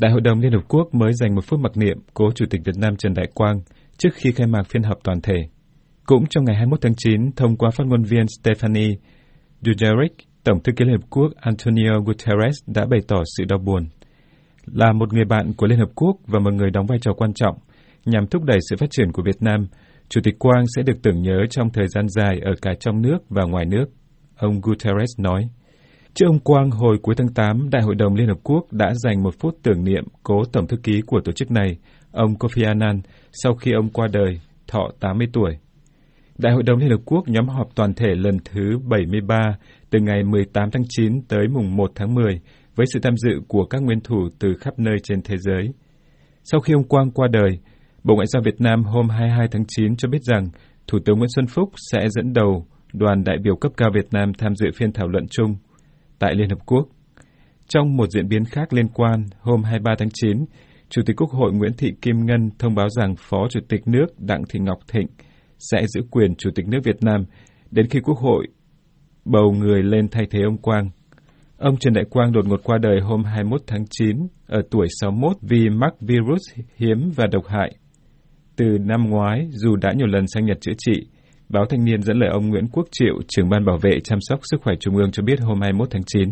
Đại hội đồng Liên Hợp Quốc mới dành một phút mặc niệm cố Chủ tịch Việt Nam Trần Đại Quang trước khi khai mạc phiên họp toàn thể. Cũng trong ngày 21 tháng 9, thông qua phát ngôn viên Stephane Dujarric, Tổng thư ký Liên Hợp Quốc Antonio Guterres đã bày tỏ sự đau buồn. Là một người bạn của Liên Hợp Quốc và một người đóng vai trò quan trọng nhằm thúc đẩy sự phát triển của Việt Nam, Chủ tịch Quang sẽ được tưởng nhớ trong thời gian dài ở cả trong nước và ngoài nước, ông Guterres nói. Trước ông Quang, hồi cuối tháng 8, Đại hội đồng Liên Hợp Quốc đã dành một phút tưởng niệm cố Tổng thư ký của tổ chức này, ông Kofi Annan, sau khi ông qua đời, thọ 80 tuổi. Đại hội đồng Liên Hợp Quốc nhóm họp toàn thể lần thứ 73 từ ngày 18 tháng 9 tới mùng 1 tháng 10 với sự tham dự của các nguyên thủ từ khắp nơi trên thế giới. Sau khi ông Quang qua đời, Bộ Ngoại giao Việt Nam hôm 22 tháng 9 cho biết rằng Thủ tướng Nguyễn Xuân Phúc sẽ dẫn đầu đoàn đại biểu cấp cao Việt Nam tham dự phiên thảo luận chung tại Liên Hợp Quốc. Trong một diễn biến khác liên quan, hôm 23 tháng 9, Chủ tịch Quốc hội Nguyễn Thị Kim Ngân thông báo rằng Phó Chủ tịch nước Đặng Thị Ngọc Thịnh sẽ giữ quyền Chủ tịch nước Việt Nam đến khi Quốc hội bầu người lên thay thế ông Quang. Ông Trần Đại Quang đột ngột qua đời hôm 21 tháng 9 ở tuổi 61 vì mắc virus hiếm và độc hại. Từ năm ngoái, dù đã nhiều lần sang Nhật chữa trị, Báo Thanh niên dẫn lời ông Nguyễn Quốc Triệu, trưởng ban bảo vệ chăm sóc sức khỏe Trung ương cho biết hôm 21 tháng 9.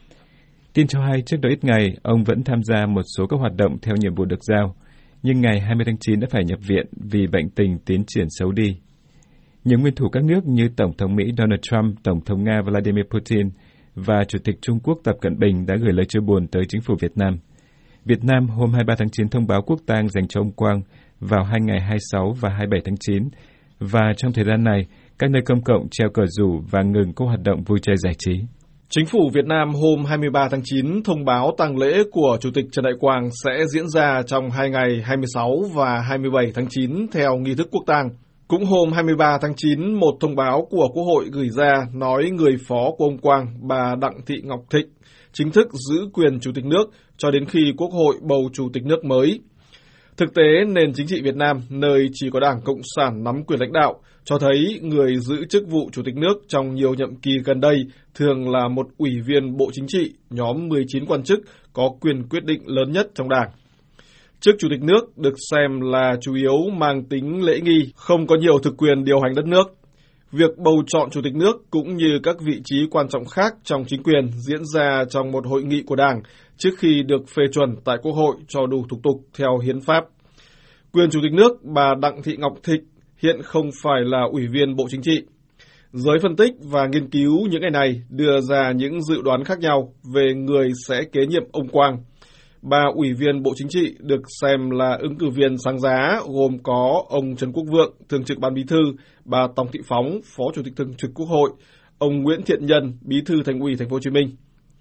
Tin cho hay trước đó ít ngày, ông vẫn tham gia một số các hoạt động theo nhiệm vụ được giao, nhưng ngày 20 tháng 9 đã phải nhập viện vì bệnh tình tiến triển xấu đi. Những nguyên thủ các nước như Tổng thống Mỹ Donald Trump, Tổng thống Nga Vladimir Putin và Chủ tịch Trung Quốc Tập Cận Bình đã gửi lời chia buồn tới chính phủ Việt Nam. Việt Nam hôm 23 tháng 9 thông báo quốc tang dành cho ông Quang vào hai ngày 26 và 27 tháng 9, và trong thời gian này, các nơi công cộng treo cờ rủ và ngừng các hoạt động vui chơi giải trí. Chính phủ Việt Nam hôm 23 tháng 9 thông báo tang lễ của Chủ tịch Trần Đại Quang sẽ diễn ra trong hai ngày 26 và 27 tháng 9 theo nghi thức quốc tang. Cũng hôm 23 tháng 9, một thông báo của Quốc hội gửi ra nói người phó của ông Quang, bà Đặng Thị Ngọc Thịnh, chính thức giữ quyền Chủ tịch nước cho đến khi Quốc hội bầu Chủ tịch nước mới. Thực tế, nền chính trị Việt Nam, nơi chỉ có Đảng Cộng sản nắm quyền lãnh đạo, cho thấy người giữ chức vụ Chủ tịch nước trong nhiều nhiệm kỳ gần đây thường là một ủy viên Bộ Chính trị, nhóm 19 quan chức có quyền quyết định lớn nhất trong Đảng. Chức Chủ tịch nước được xem là chủ yếu mang tính lễ nghi, không có nhiều thực quyền điều hành đất nước. Việc bầu chọn Chủ tịch nước cũng như các vị trí quan trọng khác trong chính quyền diễn ra trong một hội nghị của Đảng trước khi được phê chuẩn tại Quốc hội cho đủ thủ tục theo hiến pháp. Quyền Chủ tịch nước bà Đặng Thị Ngọc Thịnh hiện không phải là ủy viên Bộ Chính trị. Giới phân tích và nghiên cứu những ngày này đưa ra những dự đoán khác nhau về người sẽ kế nhiệm ông Quang. Ba ủy viên Bộ Chính trị được xem là ứng cử viên sáng giá gồm có ông Trần Quốc Vượng, Thường trực Ban Bí thư, bà Tòng Thị Phóng, Phó Chủ tịch Thường trực Quốc hội, ông Nguyễn Thiện Nhân, Bí thư Thành ủy Thành phố Hồ Chí Minh.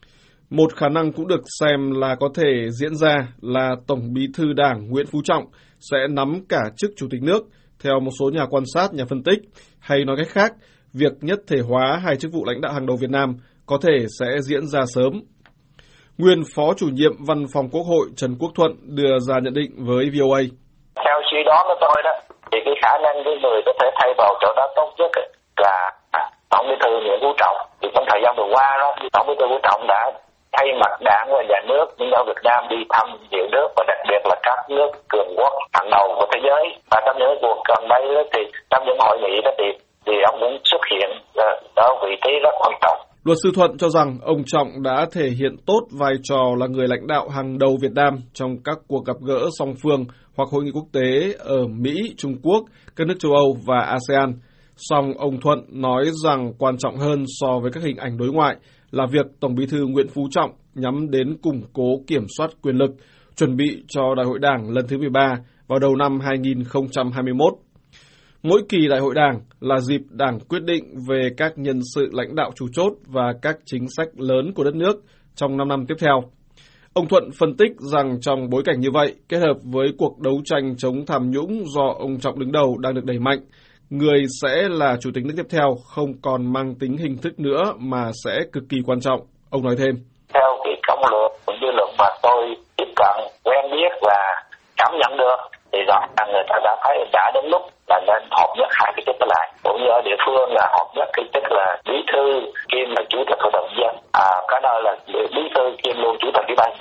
Một khả năng cũng được xem là có thể diễn ra là Tổng Bí thư Đảng Nguyễn Phú Trọng sẽ nắm cả chức Chủ tịch nước, theo một số nhà quan sát, nhà phân tích, hay nói cách khác, việc nhất thể hóa hai chức vụ lãnh đạo hàng đầu Việt Nam có thể sẽ diễn ra sớm. Nguyên Phó Chủ nhiệm Văn phòng Quốc hội Trần Quốc Thuận đưa ra nhận định với VOA. Theo suy đoán của tôi đó, thì cái khả năng cái người có thể thay vào chỗ đó tốt nhất là Tổng Bí thư Nguyễn Phú Trọng. Thì trong thời gian vừa qua đó, Tổng Bí thư Nguyễn Phú Trọng đã thay mặt Đảng và Nhà nước nhưng ở Việt Nam đi thăm nhiều nước và đặc biệt là các nước cường quốc hàng đầu của thế giới. Và trong những cuộc gần đây đó, thì trong những hội nghị đó thì ông cũng xuất hiện ở vị trí rất quan trọng. Luật sư Thuận cho rằng ông Trọng đã thể hiện tốt vai trò là người lãnh đạo hàng đầu Việt Nam trong các cuộc gặp gỡ song phương hoặc hội nghị quốc tế ở Mỹ, Trung Quốc, các nước châu Âu và ASEAN. Song ông Thuận nói rằng quan trọng hơn so với các hình ảnh đối ngoại là việc Tổng Bí thư Nguyễn Phú Trọng nhắm đến củng cố kiểm soát quyền lực, chuẩn bị cho Đại hội Đảng lần thứ 13 vào đầu năm 2021. Mỗi kỳ Đại hội Đảng là dịp Đảng quyết định về các nhân sự lãnh đạo chủ chốt và các chính sách lớn của đất nước trong 5 năm tiếp theo. Ông Thuận phân tích rằng trong bối cảnh như vậy, kết hợp với cuộc đấu tranh chống tham nhũng do ông Trọng đứng đầu đang được đẩy mạnh, người sẽ là Chủ tịch nước tiếp theo không còn mang tính hình thức nữa mà sẽ cực kỳ quan trọng. Ông nói thêm. Theo cái công lược cũng như luật mà tôi tiếp cận, quen biết và cảm nhận được, thì rõ ràng người ta đã thấy đã đến lúc là nên hợp nhất hai cái chức lại. Cũng như ở địa phương là hợp nhất cái chức là bí thư kiêm là chủ tịch hội đồng nhân dân, cái đó là bí thư kiêm luôn chủ tịch ủy ban nhân dân.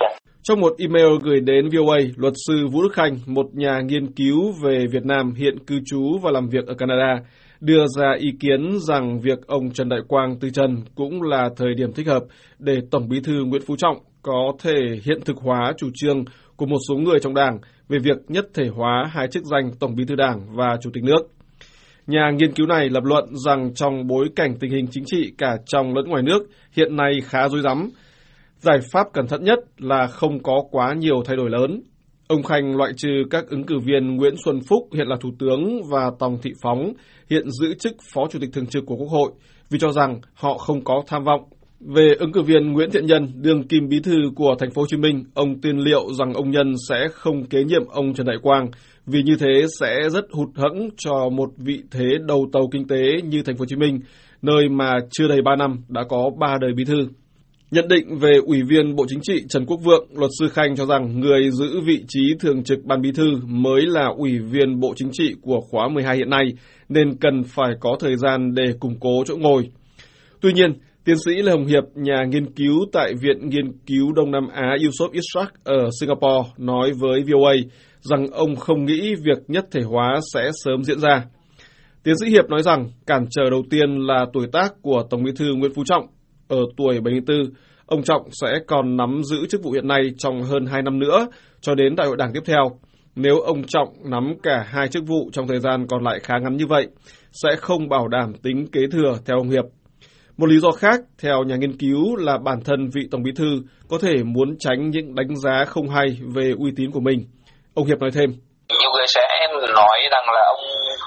Trong một email gửi đến VOA, luật sư Vũ Đức Khanh, một nhà nghiên cứu về Việt Nam hiện cư trú và làm việc ở Canada, đưa ra ý kiến rằng việc ông Trần Đại Quang từ trần cũng là thời điểm thích hợp để Tổng Bí thư Nguyễn Phú Trọng có thể hiện thực hóa chủ trương của một số người trong Đảng về việc nhất thể hóa hai chức danh Tổng Bí thư Đảng và Chủ tịch nước. Nhà nghiên cứu này lập luận rằng trong bối cảnh tình hình chính trị cả trong lẫn ngoài nước hiện nay khá rối rắm, giải pháp cẩn thận nhất là không có quá nhiều thay đổi lớn. Ông Khanh loại trừ các ứng cử viên Nguyễn Xuân Phúc hiện là Thủ tướng và Tòng Thị Phóng hiện giữ chức Phó Chủ tịch Thường trực của Quốc hội vì cho rằng họ không có tham vọng. Về ứng cử viên Nguyễn Thiện Nhân, đương kim bí thư của Thành phố Hồ Chí Minh, ông tuyên liệu rằng ông Nhân sẽ không kế nhiệm ông Trần Đại Quang vì như thế sẽ rất hụt hẫng cho một vị thế đầu tàu kinh tế như Thành phố Hồ Chí Minh, nơi mà chưa đầy 3 năm đã có 3 đời bí thư. Nhận định về Ủy viên Bộ Chính trị Trần Quốc Vượng, luật sư Khanh cho rằng người giữ vị trí thường trực Ban Bí thư mới là Ủy viên Bộ Chính trị của khóa 12 hiện nay, nên cần phải có thời gian để củng cố chỗ ngồi. Tuy nhiên, tiến sĩ Lê Hồng Hiệp, nhà nghiên cứu tại Viện Nghiên cứu Đông Nam Á Yusof Ishak ở Singapore, nói với VOA rằng ông không nghĩ việc nhất thể hóa sẽ sớm diễn ra. Tiến sĩ Hiệp nói rằng cản trở đầu tiên là tuổi tác của Tổng Bí thư Nguyễn Phú Trọng. Ở tuổi 74, ông Trọng sẽ còn nắm giữ chức vụ hiện nay trong hơn 2 năm nữa, cho đến Đại hội Đảng tiếp theo. Nếu ông Trọng nắm cả hai chức vụ trong thời gian còn lại khá ngắn như vậy, sẽ không bảo đảm tính kế thừa theo ông Hiệp. Một lý do khác, theo nhà nghiên cứu, là bản thân vị Tổng Bí thư có thể muốn tránh những đánh giá không hay về uy tín của mình. Ông Hiệp nói thêm. Nhiều người sẽ nói rằng là ông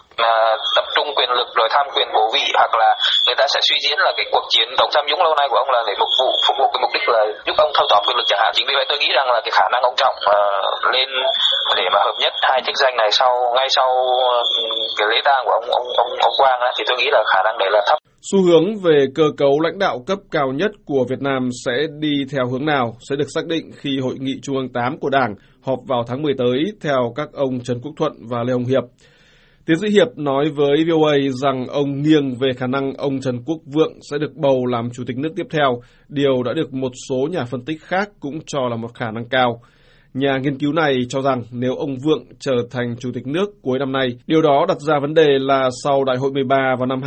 tập trung quyền lực rồi tham quyền cố vị, hoặc là người ta sẽ suy diễn là cái cuộc chiến chống tham nhũng lâu nay của ông là để phục vụ cái mục đích là giúp ông thâu tóm quyền lực chẳng hạn. Chính vì vậy tôi nghĩ rằng là cái khả năng ông Trọng lên để mà hợp nhất hai chức danh này ngay sau cái lễ tang của ông Quang thì tôi nghĩ là khả năng đấy là thấp. Xu hướng về cơ cấu lãnh đạo cấp cao nhất của Việt Nam sẽ đi theo hướng nào sẽ được xác định khi Hội nghị Trung ương 8 của Đảng họp vào tháng 10 tới theo các ông Trần Quốc Thuận và Lê Hồng Hiệp. Tiến sĩ Hiệp nói với VOA rằng ông nghiêng về khả năng ông Trần Quốc Vượng sẽ được bầu làm Chủ tịch nước tiếp theo, điều đã được một số nhà phân tích khác cũng cho là một khả năng cao. Nhà nghiên cứu này cho rằng nếu ông Vượng trở thành Chủ tịch nước cuối năm nay, điều đó đặt ra vấn đề là sau Đại hội 13 vào năm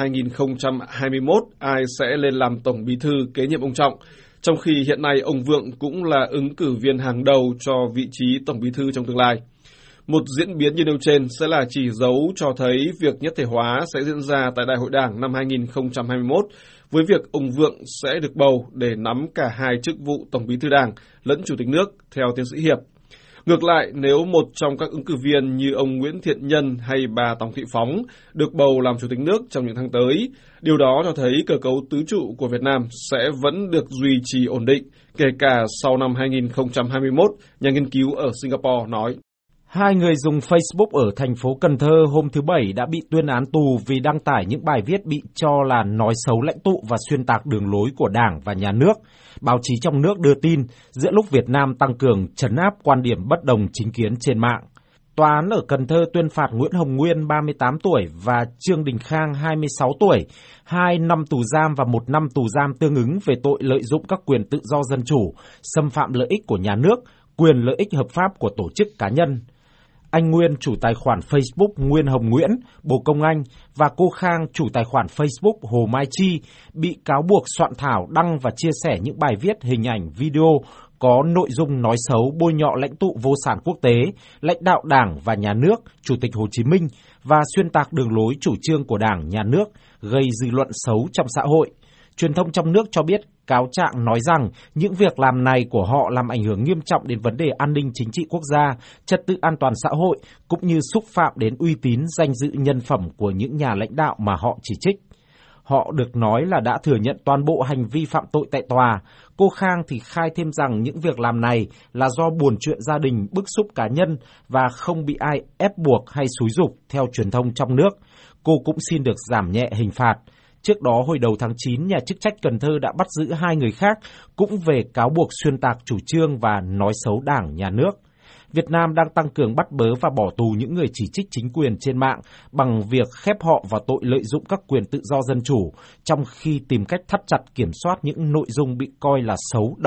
2021, ai sẽ lên làm Tổng Bí thư kế nhiệm ông Trọng, trong khi hiện nay ông Vượng cũng là ứng cử viên hàng đầu cho vị trí Tổng Bí thư trong tương lai. Một diễn biến như nêu trên sẽ là chỉ dấu cho thấy việc nhất thể hóa sẽ diễn ra tại Đại hội Đảng năm 2021, với việc ông Vượng sẽ được bầu để nắm cả hai chức vụ Tổng Bí thư Đảng lẫn Chủ tịch nước, theo tiến sĩ Hiệp. Ngược lại, nếu một trong các ứng cử viên như ông Nguyễn Thiện Nhân hay bà Tòng Thị Phóng được bầu làm Chủ tịch nước trong những tháng tới, điều đó cho thấy cơ cấu tứ trụ của Việt Nam sẽ vẫn được duy trì ổn định, kể cả sau năm 2021, nhà nghiên cứu ở Singapore nói. Hai người dùng Facebook ở thành phố Cần Thơ hôm thứ Bảy đã bị tuyên án tù vì đăng tải những bài viết bị cho là nói xấu lãnh tụ và xuyên tạc đường lối của Đảng và Nhà nước. Báo chí trong nước đưa tin giữa lúc Việt Nam tăng cường trấn áp quan điểm bất đồng chính kiến trên mạng. Tòa án ở Cần Thơ tuyên phạt Nguyễn Hồng Nguyên 38 tuổi và Trương Đình Khang 26 tuổi, 2 năm tù giam và 1 năm tù giam tương ứng về tội lợi dụng các quyền tự do dân chủ, xâm phạm lợi ích của nhà nước, quyền lợi ích hợp pháp của tổ chức cá nhân. Anh Nguyên, chủ tài khoản Facebook Nguyên Hồng Nguyễn, bố Công Anh, và cô Khang, chủ tài khoản Facebook Hồ Mai Chi, bị cáo buộc soạn thảo, đăng và chia sẻ những bài viết, hình ảnh, video có nội dung nói xấu, bôi nhọ lãnh tụ vô sản quốc tế, lãnh đạo Đảng và Nhà nước, Chủ tịch Hồ Chí Minh và xuyên tạc đường lối chủ trương của Đảng, Nhà nước, gây dư luận xấu trong xã hội. Truyền thông trong nước cho biết cáo trạng nói rằng những việc làm này của họ làm ảnh hưởng nghiêm trọng đến vấn đề an ninh chính trị quốc gia, trật tự an toàn xã hội, cũng như xúc phạm đến uy tín, danh dự, nhân phẩm của những nhà lãnh đạo mà họ chỉ trích. Họ được nói là đã thừa nhận toàn bộ hành vi phạm tội tại tòa. Cô Khang thì khai thêm rằng những việc làm này là do buồn chuyện gia đình, bức xúc cá nhân và không bị ai ép buộc hay xúi giục theo truyền thông trong nước. Cô cũng xin được giảm nhẹ hình phạt. Trước đó, hồi đầu tháng 9, nhà chức trách Cần Thơ đã bắt giữ 2 người khác cũng về cáo buộc xuyên tạc chủ trương và nói xấu Đảng, Nhà nước. Việt Nam đang tăng cường bắt bớ và bỏ tù những người chỉ trích chính quyền trên mạng bằng việc khép họ vào tội lợi dụng các quyền tự do dân chủ, trong khi tìm cách thắt chặt kiểm soát những nội dung bị coi là xấu, độc,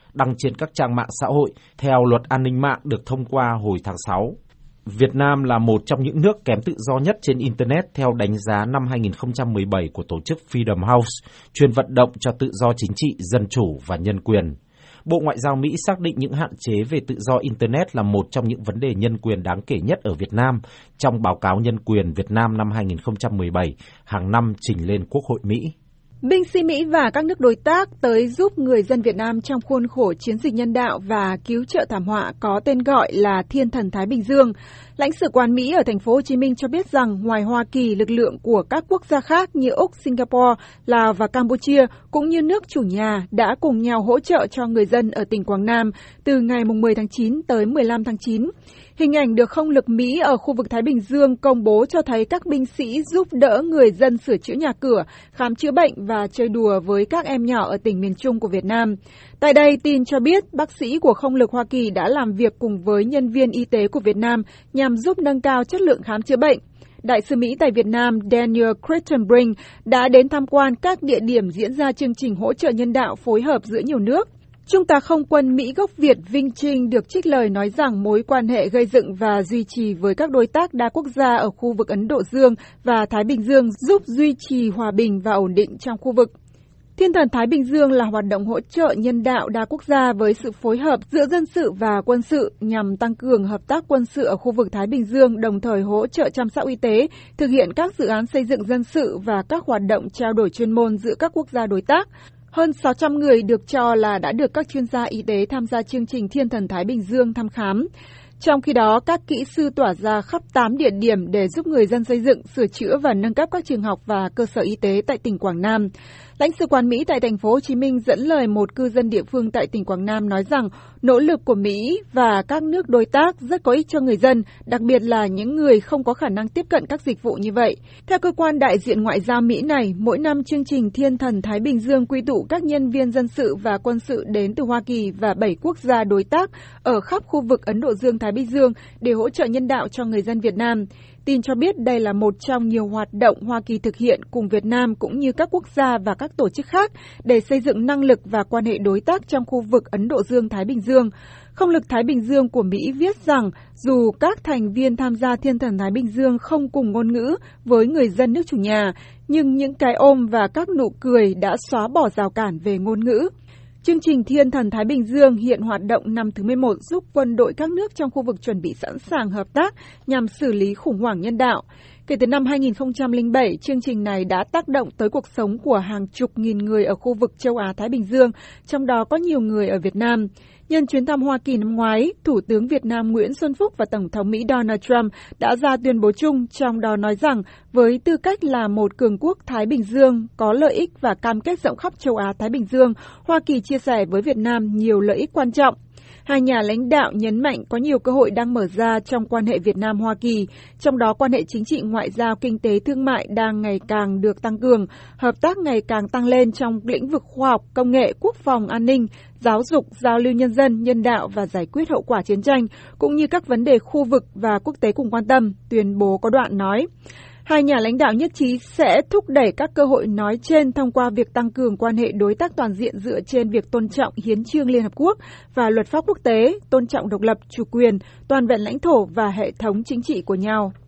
đăng trên các trang mạng xã hội theo luật an ninh mạng được thông qua hồi tháng 6. Việt Nam là một trong những nước kém tự do nhất trên Internet theo đánh giá năm 2017 của tổ chức Freedom House, chuyên vận động cho tự do chính trị, dân chủ và nhân quyền. Bộ Ngoại giao Mỹ xác định những hạn chế về tự do Internet là một trong những vấn đề nhân quyền đáng kể nhất ở Việt Nam trong báo cáo Nhân quyền Việt Nam năm 2017, hàng năm trình lên Quốc hội Mỹ. Binh sĩ Mỹ và các nước đối tác tới giúp người dân Việt Nam trong khuôn khổ chiến dịch nhân đạo và cứu trợ thảm họa có tên gọi là Thiên thần Thái Bình Dương. Lãnh sự quán Mỹ ở thành phố Hồ Chí Minh cho biết rằng ngoài Hoa Kỳ, lực lượng của các quốc gia khác như Úc, Singapore, Lào và Campuchia cũng như nước chủ nhà đã cùng nhau hỗ trợ cho người dân ở tỉnh Quảng Nam từ ngày 10 tháng 9 tới 15 tháng 9. Hình ảnh được không lực Mỹ ở khu vực Thái Bình Dương công bố cho thấy các binh sĩ giúp đỡ người dân sửa chữa nhà cửa, khám chữa bệnh và chơi đùa với các em nhỏ ở tỉnh miền Trung của Việt Nam. Tại đây, tin cho biết bác sĩ của không lực Hoa Kỳ đã làm việc cùng với nhân viên y tế của Việt Nam nhằm giúp nâng cao chất lượng khám chữa bệnh. Đại sứ Mỹ tại Việt Nam Daniel Crittenbrink đã đến tham quan các địa điểm diễn ra chương trình hỗ trợ nhân đạo phối hợp giữa nhiều nước. Trung tá không quân Mỹ gốc Việt Vinh Trinh được trích lời nói rằng mối quan hệ gây dựng và duy trì với các đối tác đa quốc gia ở khu vực Ấn Độ Dương và Thái Bình Dương giúp duy trì hòa bình và ổn định trong khu vực. Thiên thần Thái Bình Dương là hoạt động hỗ trợ nhân đạo đa quốc gia với sự phối hợp giữa dân sự và quân sự nhằm tăng cường hợp tác quân sự ở khu vực Thái Bình Dương, đồng thời hỗ trợ chăm sóc y tế, thực hiện các dự án xây dựng dân sự và các hoạt động trao đổi chuyên môn giữa các quốc gia đối tác. Hơn 600 người được cho là đã được các chuyên gia y tế tham gia chương trình Thiên thần Thái Bình Dương thăm khám. Trong khi đó, các kỹ sư tỏa ra khắp 8 địa điểm để giúp người dân xây dựng, sửa chữa và nâng cấp các trường học và cơ sở y tế tại tỉnh Quảng Nam. Lãnh sự quán Mỹ tại thành phố Hồ Chí Minh dẫn lời một cư dân địa phương tại tỉnh Quảng Nam nói rằng nỗ lực của Mỹ và các nước đối tác rất có ích cho người dân, đặc biệt là những người không có khả năng tiếp cận các dịch vụ như vậy. Theo cơ quan đại diện ngoại giao Mỹ này, mỗi năm chương trình Thiên thần Thái Bình Dương quy tụ các nhân viên dân sự và quân sự đến từ Hoa Kỳ và 7 quốc gia đối tác ở khắp khu vực Ấn Độ Dương Thái Bình Dương để hỗ trợ nhân đạo cho người dân Việt Nam. Tin cho biết đây là một trong nhiều hoạt động Hoa Kỳ thực hiện cùng Việt Nam cũng như các quốc gia và các tổ chức khác để xây dựng năng lực và quan hệ đối tác trong khu vực Ấn Độ Dương-Thái Bình Dương. Không lực Thái Bình Dương của Mỹ viết rằng dù các thành viên tham gia Thiên thần Thái Bình Dương không cùng ngôn ngữ với người dân nước chủ nhà, nhưng những cái ôm và các nụ cười đã xóa bỏ rào cản về ngôn ngữ. Chương trình Thiên thần Thái Bình Dương hiện hoạt động năm thứ 11 giúp quân đội các nước trong khu vực chuẩn bị sẵn sàng hợp tác nhằm xử lý khủng hoảng nhân đạo. Kể từ năm 2007, chương trình này đã tác động tới cuộc sống của hàng chục nghìn người ở khu vực châu Á-Thái Bình Dương, trong đó có nhiều người ở Việt Nam. Nhân chuyến thăm Hoa Kỳ năm ngoái, Thủ tướng Việt Nam Nguyễn Xuân Phúc và Tổng thống Mỹ Donald Trump đã ra tuyên bố chung, trong đó nói rằng với tư cách là một cường quốc Thái Bình Dương có lợi ích và cam kết rộng khắp châu Á-Thái Bình Dương, Hoa Kỳ chia sẻ với Việt Nam nhiều lợi ích quan trọng. Hai nhà lãnh đạo nhấn mạnh có nhiều cơ hội đang mở ra trong quan hệ Việt Nam-Hoa Kỳ, trong đó quan hệ chính trị, ngoại giao, kinh tế, thương mại đang ngày càng được tăng cường, hợp tác ngày càng tăng lên trong lĩnh vực khoa học, công nghệ, quốc phòng, an ninh, giáo dục, giao lưu nhân dân, nhân đạo và giải quyết hậu quả chiến tranh, cũng như các vấn đề khu vực và quốc tế cùng quan tâm, tuyên bố có đoạn nói. Hai nhà lãnh đạo nhất trí sẽ thúc đẩy các cơ hội nói trên thông qua việc tăng cường quan hệ đối tác toàn diện dựa trên việc tôn trọng hiến chương Liên Hợp Quốc và luật pháp quốc tế, tôn trọng độc lập, chủ quyền, toàn vẹn lãnh thổ và hệ thống chính trị của nhau.